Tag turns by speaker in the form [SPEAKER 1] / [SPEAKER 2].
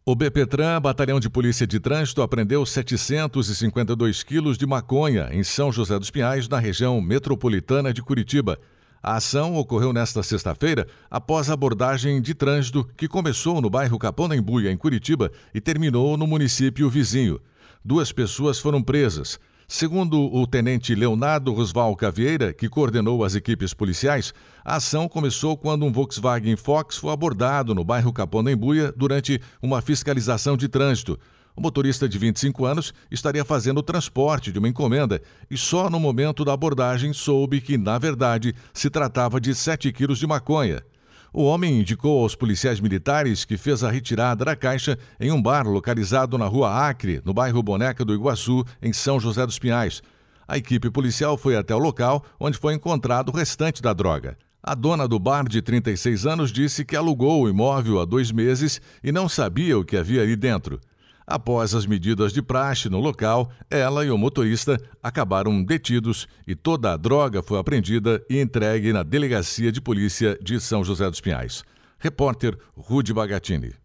[SPEAKER 1] O BPTran, Batalhão de Polícia de Trânsito, apreendeu 752 quilos de maconha em São José dos Pinhais, na região metropolitana de Curitiba. A ação ocorreu nesta sexta-feira após a abordagem de trânsito que começou no bairro Capão da Embuia, em Curitiba, e terminou no município vizinho. 2 pessoas foram presas. Segundo o tenente Leonardo Rosval Cavieira, que coordenou as equipes policiais, a ação começou quando um Volkswagen Fox foi abordado no bairro Capão da Embuia durante uma fiscalização de trânsito. O motorista de 25 anos estaria fazendo o transporte de uma encomenda e só no momento da abordagem soube que, na verdade, se tratava de 7 quilos de maconha. O homem indicou aos policiais militares que fez a retirada da caixa em um bar localizado na Rua Acre, no bairro Boneca do Iguaçu, em São José dos Pinhais. A equipe policial foi até o local, onde foi encontrado o restante da droga. A dona do bar, de 36 anos, disse que alugou o imóvel há 2 meses e não sabia o que havia ali dentro. Após as medidas de praxe no local, ela e o motorista acabaram detidos e toda a droga foi apreendida e entregue na Delegacia de Polícia de São José dos Pinhais. Repórter Rude Bagatini.